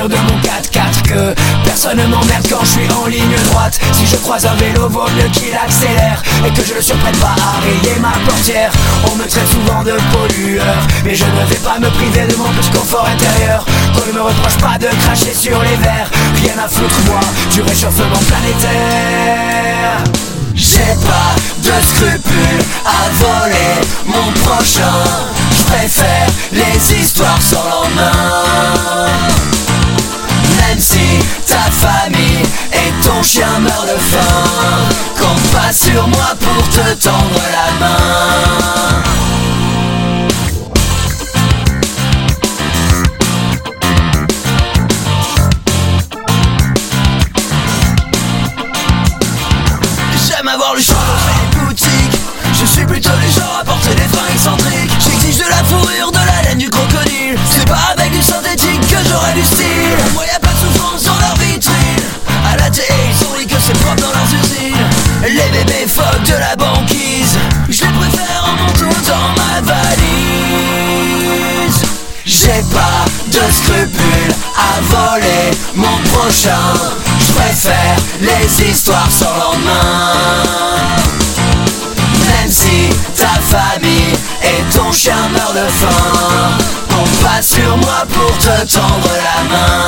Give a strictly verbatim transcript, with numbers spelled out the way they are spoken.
l'intérieur de mon quatre-quatre, que personne ne m'emmerde quand je suis en ligne droite. Si je croise un vélo, vaut mieux qu'il accélère et que je ne surprenne pas à rayer ma portière. On me traite souvent de pollueur, mais je ne vais pas me priver de mon petit confort intérieur. Qu'on ne me reproche pas de cracher sur les verres, rien à foutre moi du réchauffement planétaire. J'ai pas de scrupules à voler mon prochain. Je préfère les histoires sans lendemain. Même si ta famille et ton chien meurent de faim, compte pas sur moi pour te tendre la main. J'aime avoir le choix d'entrer les boutiques. Je suis plutôt du genre à porter des fringues excentriques. J'exige de la fourrure, de la laine, du crocodile. C'est pas avec du synthétique que j'aurai du style. Moi y'a pas de souffrance dans leur vitrine. À la télé ils ont dit que c'est propre dans leurs usines. Les bébés phoques de la banquise, je les préfère en manteau dans ma valise. J'ai pas de scrupules à voler mon prochain. Je préfère les histoires sans lendemain. Même si ta famille et ton chien meurent de faim, compte pas sur moi pour te tendre la main.